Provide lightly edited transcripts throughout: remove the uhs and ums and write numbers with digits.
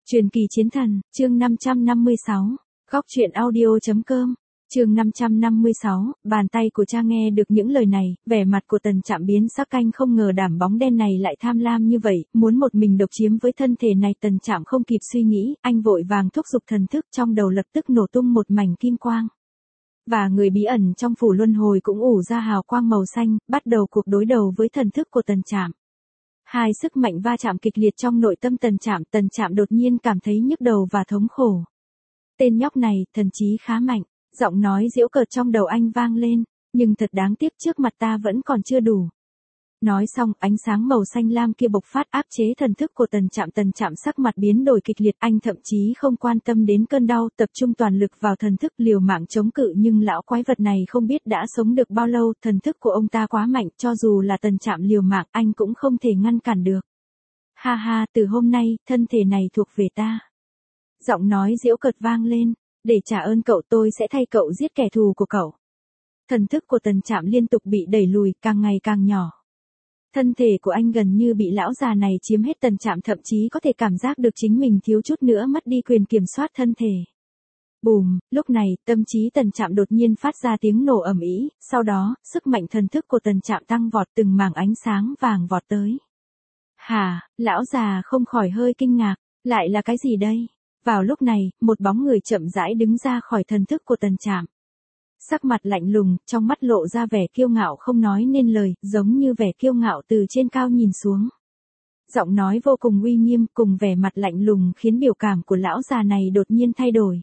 Truyền kỳ chiến thần, chương 556, góc truyện audio.com, chương 556, bàn tay của cha. Nghe được những lời này, vẻ mặt của Tần Trạm biến sắc, canh không ngờ đảm bóng đen này lại tham lam như vậy, muốn một mình độc chiếm với thân thể này. Tần Trạm không kịp suy nghĩ, anh vội vàng thúc giục thần thức, trong đầu lập tức nổ tung một mảnh kim quang. Và người bí ẩn trong phủ luân hồi cũng ủ ra hào quang màu xanh, bắt đầu cuộc đối đầu với thần thức của Tần Trạm. Hai sức mạnh va chạm kịch liệt trong nội tâm Tần Trạm đột nhiên cảm thấy nhức đầu và thống khổ. Tên nhóc này, thần trí khá mạnh, giọng nói giễu cợt trong đầu anh vang lên, nhưng thật đáng tiếc trước mặt ta vẫn còn chưa đủ. Nói xong, ánh sáng màu xanh lam kia bộc phát áp chế thần thức của Tần Trạm sắc mặt biến đổi kịch liệt, anh thậm chí không quan tâm đến cơn đau, tập trung toàn lực vào thần thức liều mạng chống cự, nhưng lão quái vật này không biết đã sống được bao lâu, thần thức của ông ta quá mạnh, cho dù là Tần Trạm liều mạng, anh cũng không thể ngăn cản được. Ha ha, từ hôm nay, thân thể này thuộc về ta. Giọng nói giễu cợt vang lên, để trả ơn cậu tôi sẽ thay cậu giết kẻ thù của cậu. Thần thức của Tần Trạm liên tục bị đẩy lùi, càng ngày càng nhỏ. Thân thể của anh gần như bị lão già này chiếm hết. Tần Trạm thậm chí có thể cảm giác được chính mình thiếu chút nữa mất đi quyền kiểm soát thân thể. Bùm, lúc này, tâm trí Tần Trạm đột nhiên phát ra tiếng nổ ầm ĩ, sau đó, sức mạnh thần thức của Tần Trạm tăng vọt, từng mảng ánh sáng vàng vọt tới. Hả, lão già không khỏi hơi kinh ngạc, lại là cái gì đây? Vào lúc này, một bóng người chậm rãi đứng ra khỏi thần thức của Tần Trạm. Sắc mặt lạnh lùng, trong mắt lộ ra vẻ kiêu ngạo không nói nên lời, giống như vẻ kiêu ngạo từ trên cao nhìn xuống. Giọng nói vô cùng uy nghiêm cùng vẻ mặt lạnh lùng khiến biểu cảm của lão già này đột nhiên thay đổi.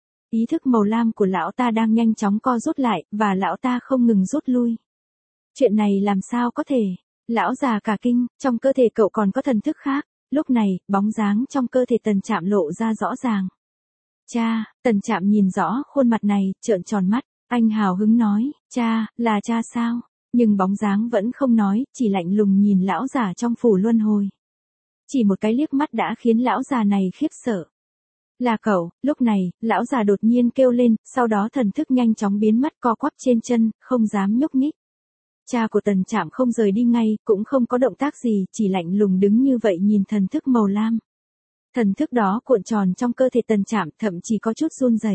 Ý thức màu lam của lão ta đang nhanh chóng co rút lại, và lão ta không ngừng rút lui. Chuyện này làm sao có thể? Lão già cả kinh, trong cơ thể cậu còn có thần thức khác. Lúc này, bóng dáng trong cơ thể Tần Trạm lộ ra rõ ràng. Cha, Tần Trạm nhìn rõ khuôn mặt này, trợn tròn mắt. Anh hào hứng nói, cha, là cha sao? Nhưng bóng dáng vẫn không nói, chỉ lạnh lùng nhìn lão già trong phủ luân hồi. Chỉ một cái liếc mắt đã khiến lão già này khiếp sợ. Là cậu. Lúc này, lão già đột nhiên kêu lên, sau đó thần thức nhanh chóng biến mất, co quắp trên chân, không dám nhúc nhích. Cha của Tần Trạm không rời đi ngay, cũng không có động tác gì, chỉ lạnh lùng đứng như vậy nhìn thần thức màu lam. Thần thức đó cuộn tròn trong cơ thể Tần Trạm, thậm chí có chút run rẩy.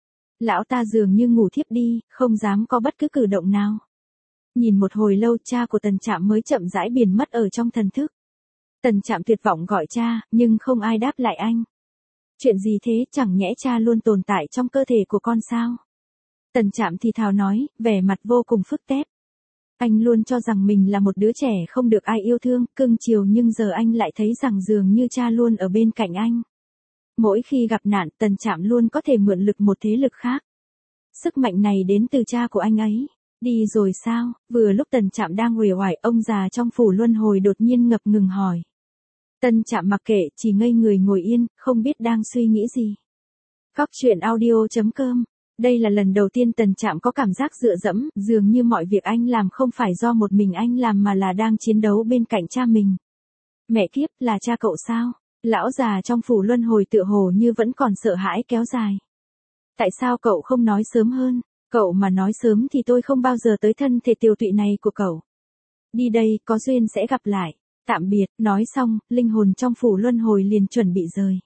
Lão ta dường như ngủ thiếp đi, không dám có bất cứ cử động nào. Nhìn một hồi lâu, cha của Tần Trạm mới chậm rãi biến mất ở trong thần thức. Tần Trạm tuyệt vọng gọi cha, nhưng không ai đáp lại anh. Chuyện gì thế, chẳng nhẽ cha luôn tồn tại trong cơ thể của con sao? Tần Trạm thì thào nói, vẻ mặt vô cùng phức tép. Anh luôn cho rằng mình là một đứa trẻ không được ai yêu thương, cưng chiều, nhưng giờ anh lại thấy rằng dường như cha luôn ở bên cạnh anh. Mỗi khi gặp nạn, Tần Trạm luôn có thể mượn lực một thế lực khác. Sức mạnh này đến từ cha của anh ấy. Đi rồi sao? Vừa lúc Tần Trạm đang uể oải, ông già trong phủ luân hồi đột nhiên ngập ngừng hỏi. Tần Trạm mặc kệ, chỉ ngây người ngồi yên, không biết đang suy nghĩ gì. Góc truyện audio.com. Đây là lần đầu tiên Tần Trạm có cảm giác dựa dẫm, dường như mọi việc anh làm không phải do một mình anh làm mà là đang chiến đấu bên cạnh cha mình. Mẹ kiếp, là cha cậu sao? Lão già trong phủ luân hồi tựa hồ như vẫn còn sợ hãi kéo dài. Tại sao cậu không nói sớm hơn? Cậu mà nói sớm thì tôi không bao giờ tới thân thể tiều tụy này của cậu. Đi đây, có duyên sẽ gặp lại. Tạm biệt. Nói xong, linh hồn trong phủ luân hồi liền chuẩn bị rời.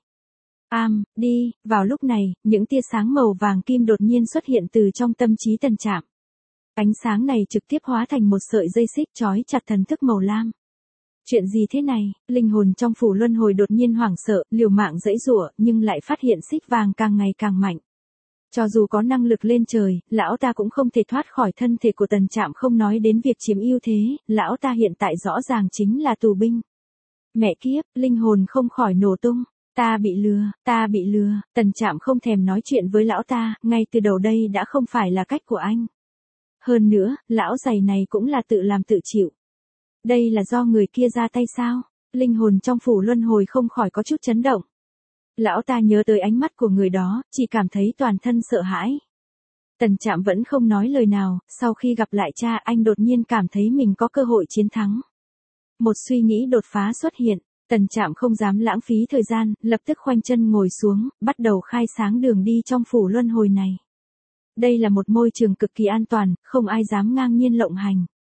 Đi. Vào lúc này, những tia sáng màu vàng kim đột nhiên xuất hiện từ trong tâm trí Tần Trạm. Ánh sáng này trực tiếp hóa thành một sợi dây xích trói chặt thần thức màu lam. Chuyện gì thế này? Linh hồn trong phủ luân hồi đột nhiên hoảng sợ, liều mạng giãy giụa, nhưng lại phát hiện xích vàng càng ngày càng mạnh. Cho dù có năng lực lên trời, lão ta cũng không thể thoát khỏi thân thể của Tần Trạm, không nói đến việc chiếm ưu thế, lão ta hiện tại rõ ràng chính là tù binh. Mẹ kiếp, linh hồn không khỏi nổ tung. Ta bị lừa, Tần Trạm không thèm nói chuyện với lão ta, ngay từ đầu đây đã không phải là cách của anh. Hơn nữa, lão giày này cũng là tự làm tự chịu. Đây là do người kia ra tay sao? Linh hồn trong phủ luân hồi không khỏi có chút chấn động. Lão ta nhớ tới ánh mắt của người đó, chỉ cảm thấy toàn thân sợ hãi. Tần Trạm vẫn không nói lời nào, sau khi gặp lại cha anh đột nhiên cảm thấy mình có cơ hội chiến thắng. Một suy nghĩ đột phá xuất hiện, Tần Trạm không dám lãng phí thời gian, lập tức khoanh chân ngồi xuống, bắt đầu khai sáng đường đi trong phủ luân hồi này. Đây là một môi trường cực kỳ an toàn, không ai dám ngang nhiên lộng hành.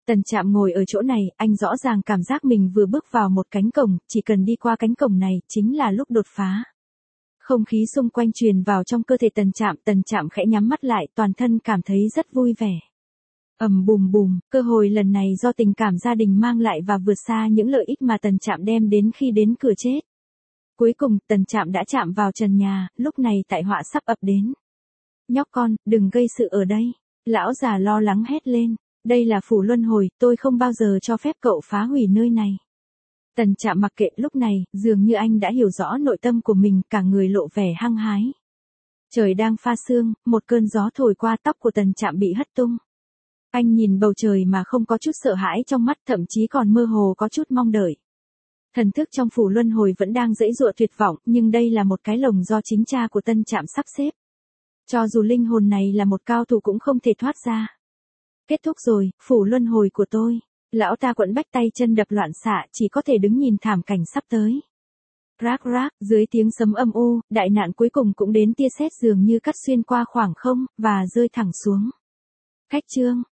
Tần Trạm ngồi ở chỗ này, anh rõ ràng cảm giác mình vừa bước vào một cánh cổng, chỉ cần đi qua cánh cổng này, chính là lúc đột phá. Không khí xung quanh truyền vào trong cơ thể Tần Trạm khẽ nhắm mắt lại, toàn thân cảm thấy rất vui vẻ. Bùm bùm, cơ hội lần này do tình cảm gia đình mang lại và vượt xa những lợi ích mà Tần Trạm đem đến khi đến cửa chết. Cuối cùng, Tần Trạm đã chạm vào trần nhà, lúc này tai họa sắp ập đến. Nhóc con, đừng gây sự ở đây. Lão già lo lắng hét lên. Đây là phủ luân hồi, tôi không bao giờ cho phép cậu phá hủy nơi này. Tần Trạm mặc kệ, lúc này, dường như anh đã hiểu rõ nội tâm của mình, cả người lộ vẻ hăng hái. Trời đang pha sương, một cơn gió thổi qua, tóc của Tần Trạm bị hất tung. Anh nhìn bầu trời mà không có chút sợ hãi trong mắt, thậm chí còn mơ hồ có chút mong đợi. Thần thức trong phủ luân hồi vẫn đang giãy giụa tuyệt vọng, nhưng đây là một cái lồng do chính cha của Tân Trạm sắp xếp. Cho dù linh hồn này là một cao thủ cũng không thể thoát ra. Kết thúc rồi, phủ luân hồi của tôi. Lão ta quẫn bách, tay chân đập loạn xạ, chỉ có thể đứng nhìn thảm cảnh sắp tới. Rác rác, dưới tiếng sấm âm u, đại nạn cuối cùng cũng đến, tia sét dường như cắt xuyên qua khoảng không, và rơi thẳng xuống. Khách chương.